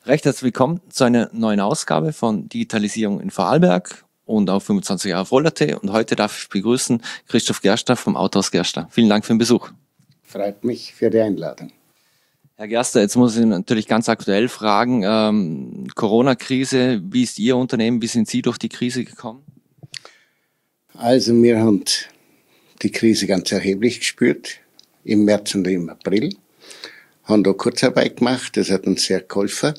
Recht herzlich willkommen zu einer neuen Ausgabe von Digitalisierung in Vorarlberg und auch 25 Jahre Vollerte. Und heute darf ich begrüßen Christoph Gerster vom Autohaus Gerster. Vielen Dank für den Besuch. Freut mich für die Einladung. Herr Gerster, jetzt muss ich natürlich ganz aktuell fragen, Corona-Krise, wie ist Ihr Unternehmen, wie sind Sie durch die Krise gekommen? Also wir haben die Krise ganz erheblich gespürt, im März und im April. Haben da Kurzarbeit gemacht, das hat uns sehr geholfen.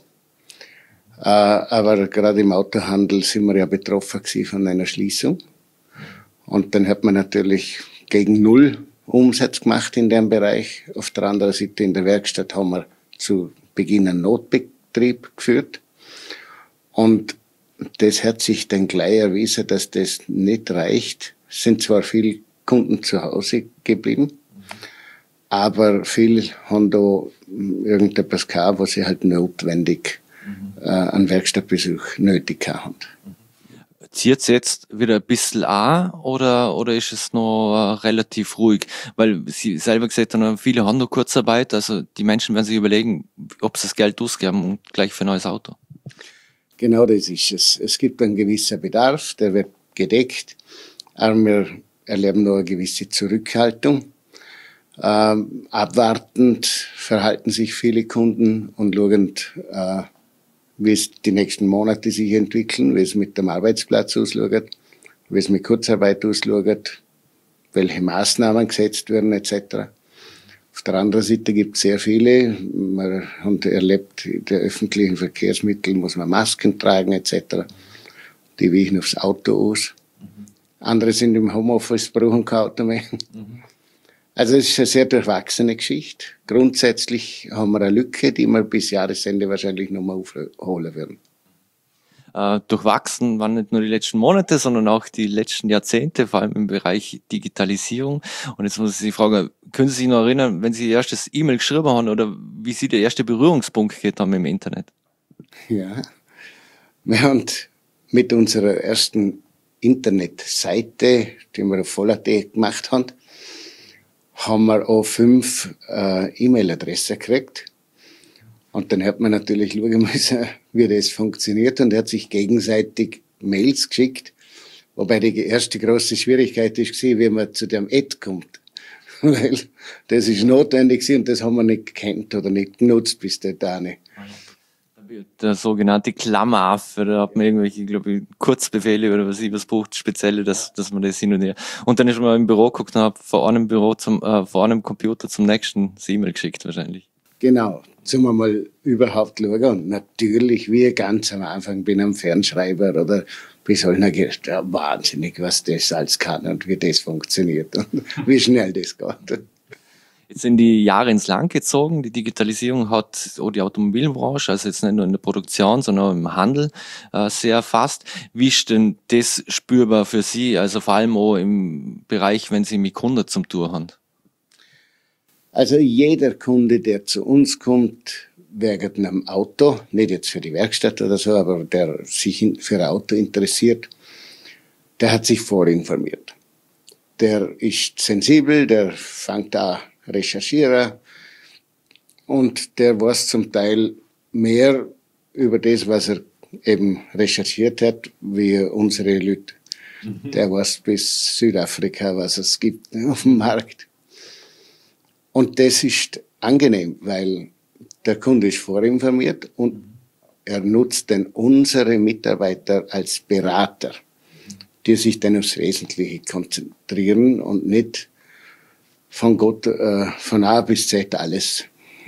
Aber gerade im Autohandel sind wir ja betroffen gewesen von einer Schließung. Und dann hat man natürlich gegen Null Umsatz gemacht in dem Bereich. Auf der anderen Seite in der Werkstatt haben wir zu Beginn einen Notbetrieb geführt. Und das hat sich dann gleich erwiesen, dass das nicht reicht. Es sind zwar viele Kunden zu Hause geblieben, aber viele haben da irgendetwas gehabt, was sie halt notwendig an Werkstattbesuch nötig haben. Zieht es jetzt wieder ein bisschen an oder ist es noch relativ ruhig? Weil Sie selber gesagt haben, viele haben noch Kurzarbeit, also die Menschen werden sich überlegen, ob sie das Geld ausgeben und gleich für ein neues Auto. Genau das ist es. Es gibt einen gewissen Bedarf, der wird gedeckt, aber wir erleben noch eine gewisse Zurückhaltung. Abwartend verhalten sich viele Kunden und schauen, wie es die nächsten Monate sich entwickeln, wie es mit dem Arbeitsplatz ausschaut, wie es mit Kurzarbeit ausschaut, welche Maßnahmen gesetzt werden etc. Auf der anderen Seite gibt es sehr viele. Man hat erlebt, in den öffentlichen Verkehrsmitteln muss man Masken tragen etc. Die weichen aufs Auto aus. Andere sind im Homeoffice, brauchen kein Auto mehr. Also es ist eine sehr durchwachsene Geschichte. Grundsätzlich haben wir eine Lücke, die wir bis Jahresende wahrscheinlich nochmal aufholen werden. Durchwachsen waren nicht nur die letzten Monate, sondern auch die letzten Jahrzehnte, vor allem im Bereich Digitalisierung. Und jetzt muss ich Sie fragen, können Sie sich noch erinnern, wenn Sie Ihr erstes E-Mail geschrieben haben oder wie Sie der erste Berührungspunkt gehabt haben im Internet? Ja, wir haben mit unserer ersten Internetseite, die wir auf Voll.at gemacht haben wir auch 5 E-Mail-Adressen gekriegt. Und dann hat man natürlich schauen müssen, wie das funktioniert. Und er hat sich gegenseitig Mails geschickt. Wobei die erste große Schwierigkeit ist, wie man zu dem Ad kommt. Weil das ist notwendig und das haben wir nicht gekannt oder nicht genutzt bis dahin. Der sogenannte Klammeraffe, da hat man irgendwelche, glaube ich, Kurzbefehle oder was braucht, spezielle, dass man das hin und her. Und dann ist man im Büro geguckt und hat vor einem Computer zum nächsten das E-Mail geschickt wahrscheinlich. Genau, zum einmal überhaupt schauen. Und natürlich, wie ganz am Anfang bin am Fernschreiber oder bis halt noch gedacht, ja, wahnsinnig, was das alles kann und wie das funktioniert und wie schnell das geht. Jetzt sind die Jahre ins Land gezogen. Die Digitalisierung hat auch die Automobilbranche, also jetzt nicht nur in der Produktion, sondern auch im Handel sehr erfasst. Wie ist denn das spürbar für Sie, also vor allem auch im Bereich, wenn Sie mit Kunden zum Tun haben? Also jeder Kunde, der zu uns kommt, wegen einem Auto, nicht jetzt für die Werkstatt oder so, aber der sich für ein Auto interessiert, der hat sich vorinformiert. Der ist sensibel, der fängt an recherchieren und der weiß zum Teil mehr über das, was er eben recherchiert hat, wie unsere Leute. Der weiß bis Südafrika, was es gibt auf dem Markt. Und das ist angenehm, weil der Kunde ist vorinformiert und er nutzt dann unsere Mitarbeiter als Berater, die sich dann aufs Wesentliche konzentrieren und nicht von A bis Z alles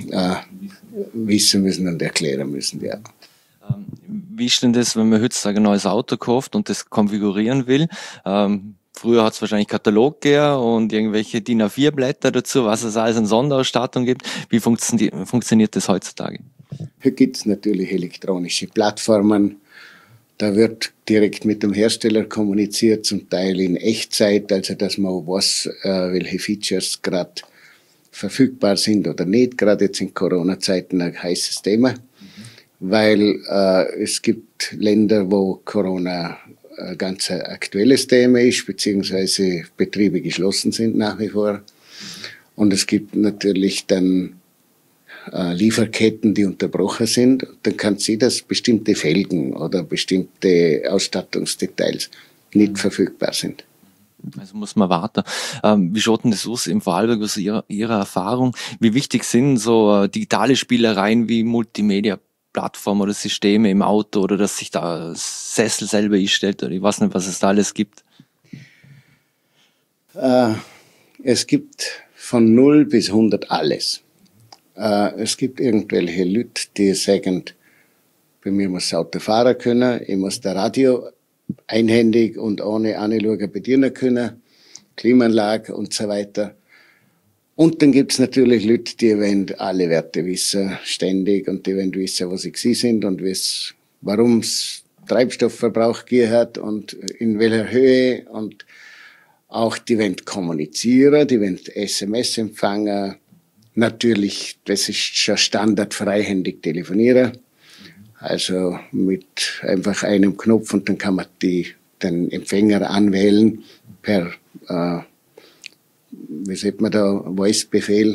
wissen müssen und erklären müssen. Ja. Wie ist denn das, wenn man heutzutage ein neues Auto kauft und das konfigurieren will? Früher hat es wahrscheinlich Katalog gegeben und irgendwelche DIN A4-Blätter dazu, was es alles an Sonderausstattung gibt. Wie funktioniert das heutzutage? Hier gibt es natürlich elektronische Plattformen. Da wird direkt mit dem Hersteller kommuniziert, zum Teil in Echtzeit, also dass man weiß, welche Features gerade verfügbar sind oder nicht. Gerade jetzt in Corona-Zeiten ein heißes Thema, weil es gibt Länder, wo Corona ein ganz aktuelles Thema ist, beziehungsweise Betriebe geschlossen sind nach wie vor. Und es gibt natürlich dann Lieferketten, die unterbrochen sind. Dann kann es sein, dass bestimmte Felgen oder bestimmte Ausstattungsdetails nicht verfügbar sind. Also muss man warten. Wie schaut denn das aus im Vorarlberg aus Ihrer Erfahrung? Wie wichtig sind so digitale Spielereien wie Multimedia-Plattformen oder Systeme im Auto oder dass sich da Sessel selber einstellt oder ich weiß nicht, was es da alles gibt? Es gibt von 0 bis 100 alles. Es gibt irgendwelche Leute, die sagen, bei mir muss das Auto fahren können, ich muss das Radio einhändig und ohne Anschauen bedienen können, Klimaanlage und so weiter. Und dann gibt's natürlich Leute, die wollen alle Werte wissen, ständig, und die wollen wissen, wo sie gewesen sind und warum es Treibstoffverbrauch gegeben hat und in welcher Höhe, und auch die wollen kommunizieren, die wollen SMS empfangen. Natürlich, das ist schon Standard, freihändig telefonieren. Also mit einfach einem Knopf, und dann kann man den Empfänger anwählen per, wie sagt man da, Voice-Befehl.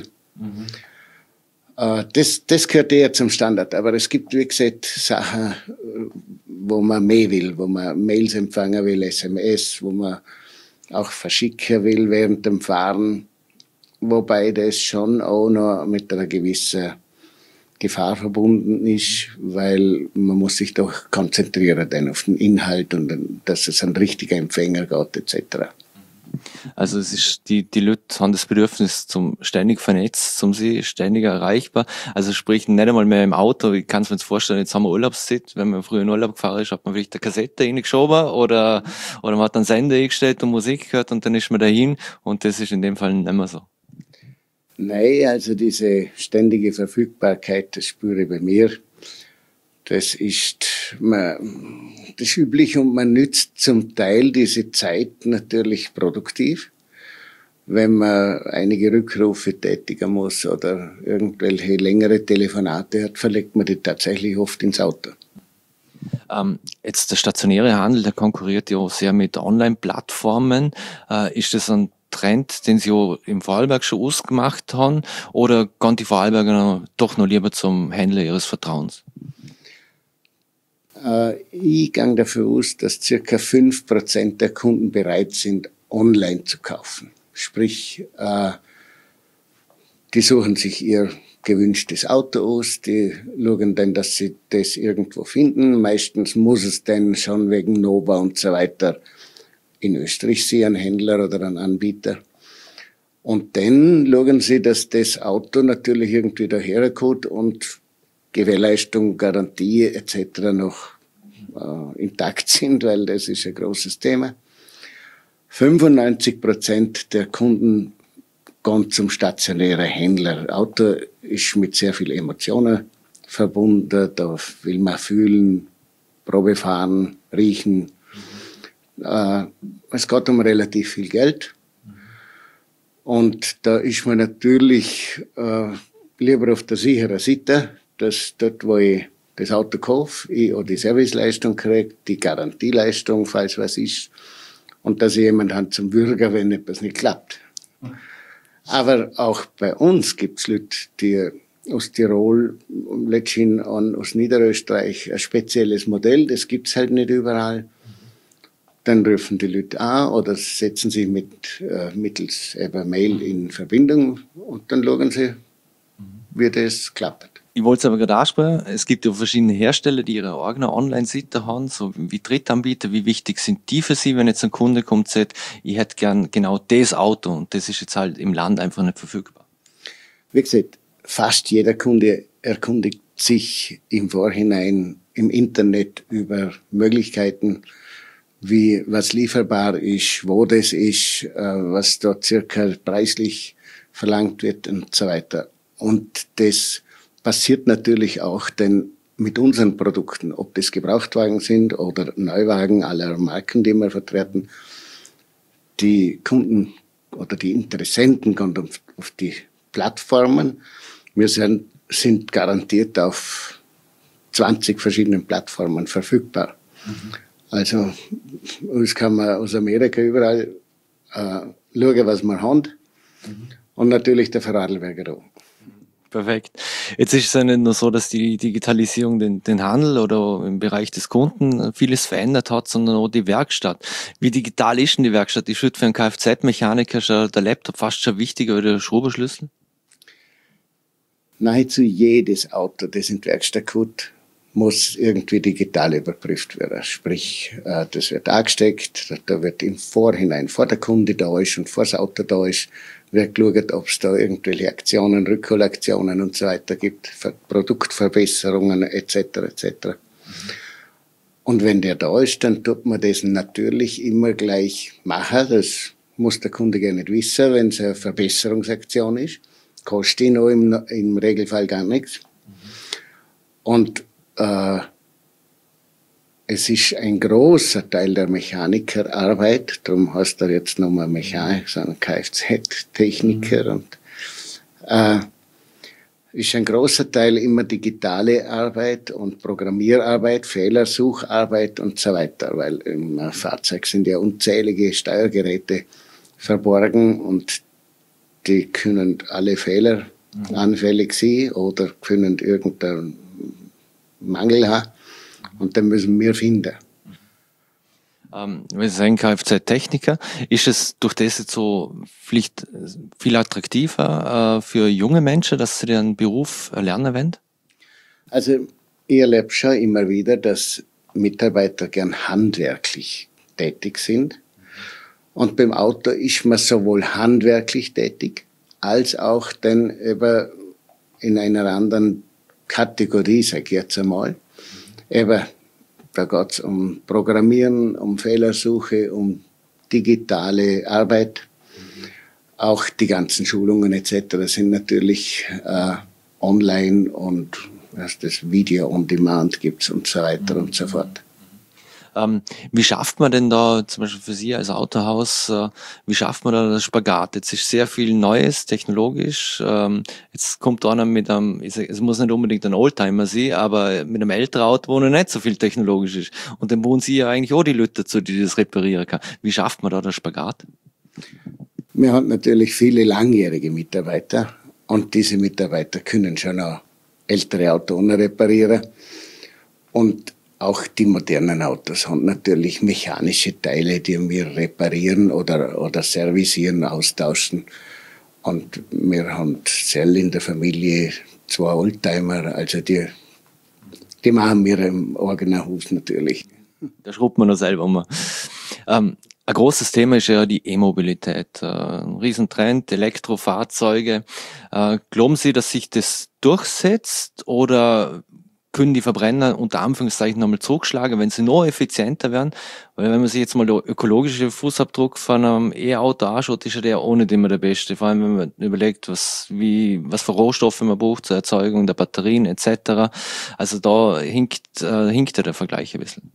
Das gehört eher zum Standard. Aber es gibt, wie gesagt, Sachen, wo man mehr will, wo man Mails empfangen will, SMS, wo man auch verschicken will während dem Fahren. Wobei das schon auch noch mit einer gewissen Gefahr verbunden ist, weil man muss sich doch konzentrieren dann auf den Inhalt und dann, dass es ein richtiger Empfänger geht etc. Also es ist, die Leute haben das Bedürfnis zum ständig vernetzt, zum sie ständig erreichbar. Also sprich nicht einmal mehr im Auto. Ich kann es mir jetzt vorstellen, jetzt haben wir Urlaubszeit. Wenn man früher in Urlaub gefahren ist, hat man vielleicht eine Kassette reingeschoben oder man hat einen Sender eingestellt und Musik gehört und dann ist man dahin, und das ist in dem Fall nicht mehr so. Nein, also diese ständige Verfügbarkeit, das spüre ich bei mir. Das ist üblich, und man nützt zum Teil diese Zeit natürlich produktiv. Wenn man einige Rückrufe tätigen muss oder irgendwelche längere Telefonate hat, verlegt man die tatsächlich oft ins Auto. Jetzt der stationäre Handel, der konkurriert ja auch sehr mit Online-Plattformen. Ist das ein Trend, den Sie auch im Vorarlberg schon ausgemacht haben, oder gehen die Vorarlberger doch noch lieber zum Händler ihres Vertrauens? Ich gehe davon aus, dass ca. 5% der Kunden bereit sind, online zu kaufen. Sprich, die suchen sich ihr gewünschtes Auto aus, die schauen dann, dass sie das irgendwo finden. Meistens muss es dann schon wegen Nova und so weiter in Österreich sein, ein Händler oder ein Anbieter. Und dann schauen sie, dass das Auto natürlich irgendwie daherkommt und Gewährleistung, Garantie etc. noch intakt sind, weil das ist ein großes Thema. 95% der Kunden gehen zum stationären Händler. Auto ist mit sehr viel Emotionen verbunden, da will man fühlen, Probe fahren, riechen. Es geht um relativ viel Geld. Und da ist man natürlich lieber auf der sicheren Seite, dass dort, wo ich das Auto kaufe, ich auch die Serviceleistung kriege, die Garantieleistung, falls was ist, und dass ich jemanden habe zum Würgen, wenn etwas nicht klappt. Aber auch bei uns gibt es Leute, die aus Tirol, letztendlich aus Niederösterreich, ein spezielles Modell, das gibt's halt nicht überall. Dann rufen die Leute an oder setzen sich mittels Mail in Verbindung, und dann schauen sie, wie das klappt. Ich wollte es aber gerade ansprechen, es gibt ja verschiedene Hersteller, die ihre eigene Online-Seite haben, so wie Drittanbieter. Wie wichtig sind die für Sie, wenn jetzt ein Kunde kommt und sagt, ich hätte gern genau das Auto und das ist jetzt halt im Land einfach nicht verfügbar? Wie gesagt, fast jeder Kunde erkundigt sich im Vorhinein im Internet über Möglichkeiten, wie was lieferbar ist, wo das ist, was dort circa preislich verlangt wird und so weiter. Und das passiert natürlich auch denn mit unseren Produkten, ob das Gebrauchtwagen sind oder Neuwagen aller Marken, die wir vertreten. Die Kunden oder die Interessenten kommen auf die Plattformen. Wir sind garantiert auf 20 verschiedenen Plattformen verfügbar. Also das kann man aus Amerika überall schauen, was wir haben. Und natürlich der Vorarlberger auch. Perfekt. Jetzt ist es ja nicht nur so, dass die Digitalisierung den Handel oder im Bereich des Kunden vieles verändert hat, sondern auch die Werkstatt. Wie digital ist denn die Werkstatt? Ich würde für einen Kfz-Mechaniker schon der Laptop fast schon wichtiger oder der Schrauberschlüssel? Nahezu jedes Auto, das in die Werkstatt kommt, muss irgendwie digital überprüft werden. Sprich, das wird angesteckt, da wird im Vorhinein, vor der Kunde da ist und vor das Auto da ist, wird geschaut, ob es da irgendwelche Aktionen, Rückholaktionen und so weiter gibt, Produktverbesserungen etc. etc. Und wenn der da ist, dann tut man das natürlich immer gleich machen. Das muss der Kunde gar nicht wissen, wenn es eine Verbesserungsaktion ist. Kostet ihn auch im Regelfall gar nichts. Und es ist ein großer Teil der Mechanikerarbeit, darum heißt er jetzt nochmal Mechaniker, sondern Kfz-Techniker. Und ist ein großer Teil immer digitale Arbeit und Programmierarbeit, Fehlersucharbeit und so weiter, weil im Fahrzeug sind ja unzählige Steuergeräte verborgen und die können alle Fehler anfällig sein oder können irgendeinen Mangel haben und den müssen wir finden. Wir sind Kfz-Techniker. Ist es durch das jetzt so vielleicht viel attraktiver für junge Menschen, dass sie den Beruf erlernen wollen? Also ich erlebe schon immer wieder, dass Mitarbeiter gern handwerklich tätig sind. Und beim Auto ist man sowohl handwerklich tätig, als auch dann eben in einer anderen Kategorie, sag ich jetzt einmal. Eben, da geht es um Programmieren, um Fehlersuche, um digitale Arbeit. Auch die ganzen Schulungen etc. sind natürlich online und was das Video on Demand gibt's und so weiter und so fort. Wie schafft man denn da, zum Beispiel für Sie als Autohaus, wie schafft man da das Spagat? Jetzt ist sehr viel Neues, technologisch. Jetzt kommt einer mit einem, es muss nicht unbedingt ein Oldtimer sein, aber mit einem älteren Auto, wo noch nicht so viel technologisch ist. Und dann wohnen Sie ja eigentlich auch die Leute dazu, die das reparieren kann. Wie schafft man da das Spagat? Wir haben natürlich viele langjährige Mitarbeiter und diese Mitarbeiter können schon auch ältere Autos reparieren. Und auch die modernen Autos haben natürlich mechanische Teile, die wir reparieren oder servicieren, austauschen. Und wir haben selbst in der Familie 2 Oldtimer, also die machen wir im eigenen Haus natürlich. Da schraubt man noch selber mal. Ein großes Thema ist ja die E-Mobilität. Ein Riesentrend, Elektrofahrzeuge. Glauben Sie, dass sich das durchsetzt oder können die Verbrenner unter Anführungszeichen nochmal zurückschlagen, wenn sie noch effizienter werden? Weil wenn man sich jetzt mal den ökologischen Fußabdruck von einem E-Auto anschaut, ist ja der auch nicht immer der beste. Vor allem, wenn man überlegt, was für Rohstoffe man braucht zur Erzeugung der Batterien etc. Also da hinkt ja der Vergleich ein bisschen.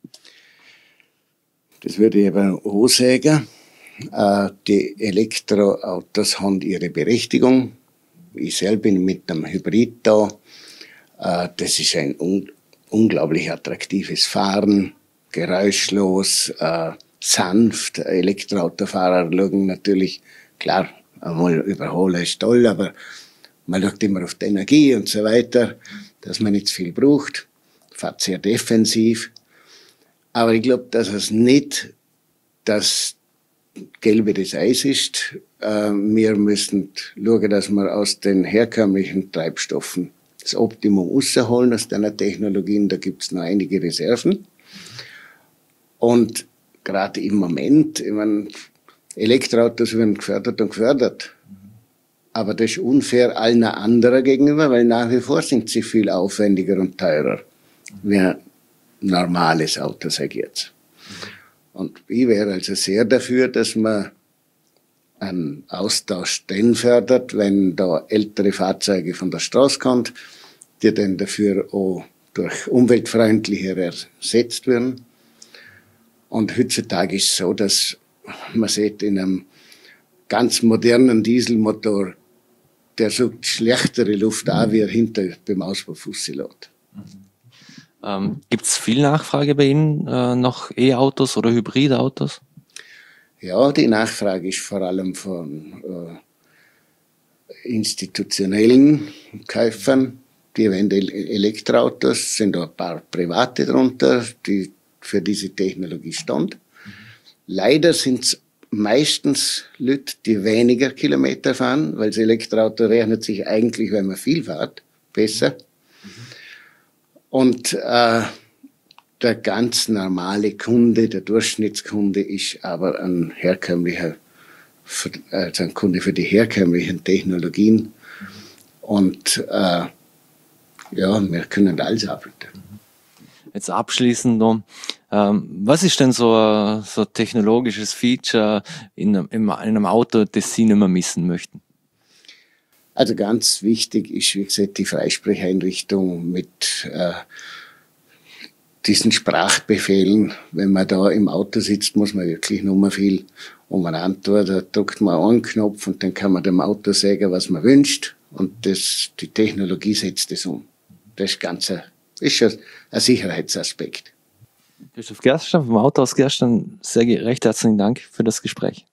Das würde ich aber auch sagen. Die Elektroautos haben ihre Berechtigung. Ich selber bin mit einem Hybrid da. Das ist ein unglaublich attraktives Fahren, geräuschlos, sanft. Elektroautofahrer schauen natürlich, klar, einmal überholen ist toll, aber man schaut immer auf die Energie und so weiter, dass man nicht zu viel braucht, fährt sehr defensiv. Aber ich glaube, dass es nicht das Gelbe des Eis ist. Wir müssen schauen, dass wir aus den herkömmlichen Treibstoffen das Optimum rausholen aus deiner Technologien. Da gibt es noch einige Reserven. Und gerade im Moment, ich meine, Elektroautos werden gefördert und gefördert. Aber das ist unfair allen anderen gegenüber, weil nach wie vor sind sie viel aufwendiger und teurer wie ein normales Auto, sage ich jetzt. Und ich wäre also sehr dafür, dass man einen Austausch dann fördert, wenn da ältere Fahrzeuge von der Straße kommen, die dann dafür auch durch umweltfreundlicher ersetzt werden. Und heutzutage ist es so, dass man sieht, in einem ganz modernen Dieselmotor, der sucht schlechtere Luft an, wie er hinter beim Auspuff lässt. Gibt es viel Nachfrage bei Ihnen nach E-Autos oder Hybridautos? Ja, die Nachfrage ist vor allem von institutionellen Käufern, die wollen Elektroautos, sind auch ein paar Private drunter, die für diese Technologie stehen. Leider sind es meistens Leute, die weniger Kilometer fahren, weil das Elektroauto rechnet sich eigentlich, wenn man viel fährt, besser. Und der ganz normale Kunde, der Durchschnittskunde, ist aber ein herkömmlicher, also ein Kunde für die herkömmlichen Technologien. Und ja, wir können alles abbilden. Jetzt abschließend noch, was ist denn so ein technologisches Feature in einem Auto, das Sie nicht mehr missen möchten? Also ganz wichtig ist, wie gesagt, die Freisprecheinrichtung mit diesen Sprachbefehlen. Wenn man da im Auto sitzt, muss man wirklich nur viel umeinander. Da drückt man einen Knopf und dann kann man dem Auto sagen, was man wünscht. Und die Technologie setzt das um. Das ist schon ein Sicherheitsaspekt. Christoph Gerstner vom Autohaus Gerstner, recht herzlichen Dank für das Gespräch.